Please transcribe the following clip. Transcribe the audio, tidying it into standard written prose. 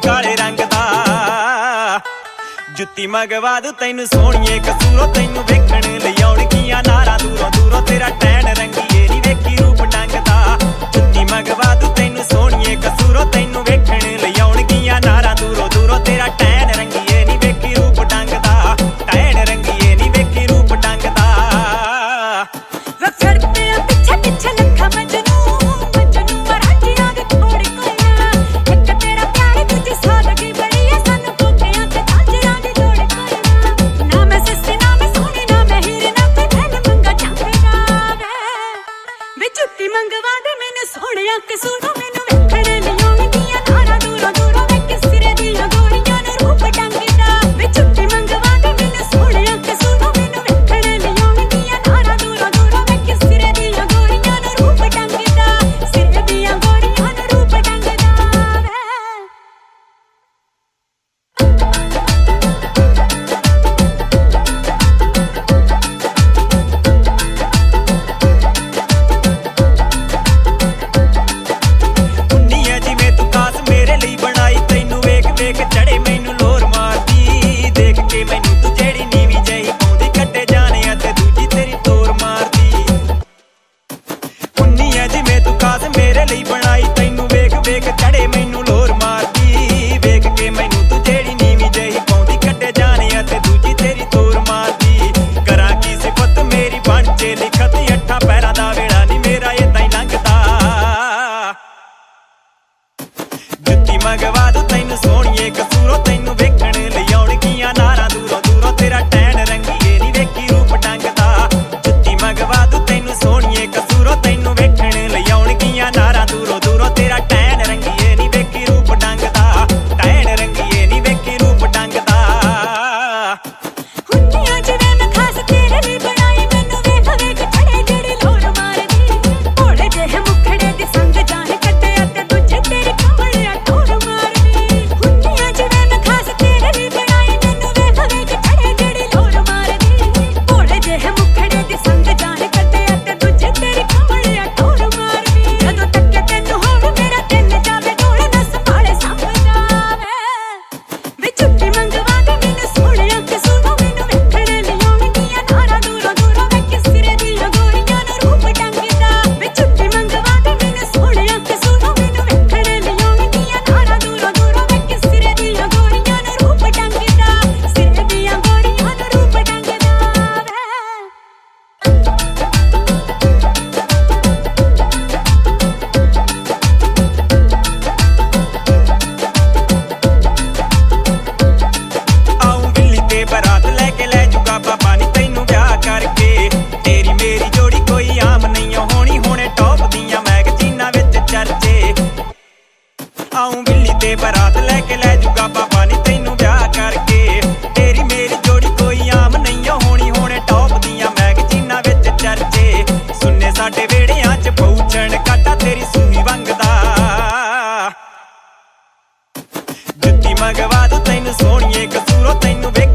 काले रंग दा जुत्ती मंगवा दूं तैनू सोहणीए कसूरों तैनू वेखण लई आउणगीआं नारां दूरों दूरों तेरा टैन रंगीए नी वेखी रूप ढंग दा जुत्ती मंगवा दूं तैनू सोहणीए कसूरों तैनू वेखण लई आउणगीआं नारां दूरों दूरों तेरा टैन रंगीए नी वेखी रूप ढंग दा टैन रंगीए नी वेखी रूप ढंग दा फिरदे आ पिछे पिछे लखा मजनू मजनू मराठियां दे थोड़े कोइया एक तेरा प्यार तुझी सादगी बड़ी है सानू कोकियां ते झांजरां दी जोड़े कोइया ना मैं सस्ती ना मैं सोहनी ना मैं हीरे ना कोई धन मंगा चाहेगा वे जुत्ती मंगवा दे मैनू सोहणिया कसूरों मैनू वेखण लई आउणगीआं नारां दूरों दूरों वे किसरे दियां गोरियां नू रूप ढंगदा वे जुत्ती मंगवा दे मैनू सोहणिया कसूरों मैनू वेखण लई आउणगीआं नारां दूरों दूरों वे किसरे दियां गोरियां नू रूप ढंगदा सिरे दियां गोरियां नू रूप ढंगदा उन्नीए जिवें तू खास मेरे ਲਈ ਬਣਾਈ ਤੈਨੂੰ ਵੇਖ ਵੇਖ ਚੜੇ ਮੈਨੂੰ ਲੋਰ ਮਾਰਦੀ ਦੇਖ ਕੇ ਮੈਨੂੰ ਤੂੰ ਜਿਹੜੀ ਨੀਵੀਂ ਜਿਹੀ ਪਾਉਂਦੀ ਕੱਟੇ ਜਾਣੇ ਅਤੇ ਦੂਜੀ ਤੇਰੀ ਤੋਰ ਮਾਰਦੀ ਉन्नीए ਜਿਵੇਂ ਤੂੰ ਖਾਸ ਮੇਰੇ ਲਈ ਬਣਾਈ ਤੈਨੂੰ ਵੇਖ ਵੇਖ ਚੜੇ ਮੈਨੂੰ ਲੋਰ ਮਾਰਦੀ ਵੇਖ ਕੇ ਮੈਨੂੰ ਤੂੰ ਜਿਹੜੀ ਨੀਵੀਂ ਜਿਹੀ ਪਾਉਂਦੀ ਕੱਟੇ ਜਾਣੇ ਅਤੇ ਦੂਜੀ ਤੇਰੀ ਤੋਰ ਮਾਰਦੀ ਕਰਾਂ ਕੀ ਸਿਫਤ ਮੇਰੀ ਬਣ ਜੇ ਲਿਖਤ ਅੱਠਾਂ ਪੈਰਾਂ ਦਾ ਵੇੜਾ ਨੀ ਮੇਰਾ ਏਦਾਂ ਹੀ ਲੰਘਦਾ जुत्ती मंगवा दूं तैनू सोहणीए कसूरों तैनू वेखण लई आउणगीआं नारां दूरों दूरों तेरा टैन रंगीए नी वेखी रूप ढंग दा जुत्ती मंगवा दूं तैनू सोहणीए कसूरों तैनू वेखण लई आउणगीआं नारां दूरों दूरों तेरा टैन रंगीए नी वेखी रूप ढंग दा टैन रंगीए नी वेखी रूप ढंग दा हुन्नियां जिवें मैं खास तेरे ਲਈ ਬਣਾਈ ਮੈਨੂੰ ਵੇਖ ਵੇਖ ਛੜੇ ਜਿਹੜੀ ਲੋਰ ਮਾਰਦੀ ਭੋਲੇ ਜਿਹੇ ਮੁਖੜੇ ਦੀ ਸੰਗ ਜਾਨ ਕੱਟਿਆ ਤੇ ਦੂਜੇ ਤੇਰੀ ਕਮਲਿਆ ਟੋਰ ਮਾਰਦੀ ਹੁन्नियां ਜਿਵੇਂ ਮੈਂ ਖਾਸ ਤੇਰੇ ਲਈ ਬਣਾਈ ਮੈਨੂੰ ਵੇਖ ਵੇਖ ਛੜੇ ਜਿਹੜੀ ਲੋਰ ਮਾਰਦੀ ਭੋਲੇ ਜਿਹੇ ਮੁਖੜੇ ਦੀ ਸੰਗ ਜਾਨ ਕੱਟਿਆ ਤੇ ਦੂਜੇ ਤੇਰੀ ਕਮਲਿਆ ਟੋਰ ਮਾਰਦੀ ਜਦੋਂ ਤੱਕੇ ਤੈਨੂੰ ਹੋਣ ਮੇਰਾ ਦਿਲ ਜਾਵੇ ਢੋਲ ਨਾ ਸੰਭਾਲੇ ਸੰਭਦਾ ਵੇ ਜੁੱਤੀ ਮੰਗਵਾ ਦੇ ਮੈਨੂੰ ਸੋਹਣਿਆ ਕਸੂਰੋਂ ਮੈਨੂੰ ਵੇਖਣ ਲਈ ਆਉਣਗੀਆਂ ਨਾਰਾਂ ਦੂਰੋਂ ਦੂਰੋਂ ਵੇ ਕਿਸਰੇ ਦੀਆਂ ਗੋਰੀਆਂ ਨੂੰ ਰੂਪ ਢੰਗਦਾ ਵੇ ਜੁੱਤੀ ਮੰਗਵਾ ਦੇ ਮੈਨੂੰ ਸੋਹਣਿਆ ਕਸੂਰੋਂ ਮੈਨੂੰ ਵੇਖਣ ਲਈ ਆਉਣਗੀਆਂ ਨਾਰਾਂ ਦੂਰੋਂ ਦੂਰੋਂ ਵੇ ਕਿਸਰੇ ਦੀਆਂ ਗੋਰੀਆਂ ਨੂੰ ਰੂਪ ਢੰਗਦਾ ਸਿਰੇ ਦੀਆਂ ਗੋਰੀਆਂ ਨੂੰ ਰੂਪ ਢੰਗਦਾ ਆਉਂ ਬਿੱਲੀ ਤੇ ਬਰਾਤ ਲੈ ਕੇ ਲੈ ਜੂਗਾ ਬਾਬਾ ਨੀ ਤੈਨੂੰ ਵਿਆਹ ਕਰਕੇ ਤੇਰੀ ਮੇਰੀ ਜੋੜੀ ਕੋਈ ਆਮ ਨਹੀਂ ਹੋਣੀ ਹੁਣੇ ਟੌਪ ਦੀਆਂ ਮੈਗਜ਼ੀਨਾਂ ਵਿੱਚ ਚਰਚੇ ਆਉਂ ਬਿੱਲੀ ਤੇ ਬਰਾਤ ਲੈ ਕੇ ਲੈ ਜੂਗਾ ਬਾਬਾ ਨੀ ਤੈਨੂੰ ਵਿਆਹ ਕਰਕੇ ਤੇਰੀ ਮੇਰੀ ਜੋੜੀ ਕੋਈ ਆਮ ਨਹੀਂ ਹੋਣੀ ਹੁਣੇ ਟੌਪ ਦੀਆਂ ਮੈਗਜ਼ੀਨਾਂ ਵਿੱਚ ਚਰਚੇ ਸੁਣਨੇ ਸਾਡੇ ਵਿਹੜਿਆਂ 'ਚ ਪਹੁੰਚਣ ਕਾਟਾ ਤੇਰੀ ਸੂਈ ਵੰਗਦਾ जुत्ती मंगवा दूं तैनू सोहणीए कसूरों तैनू वेख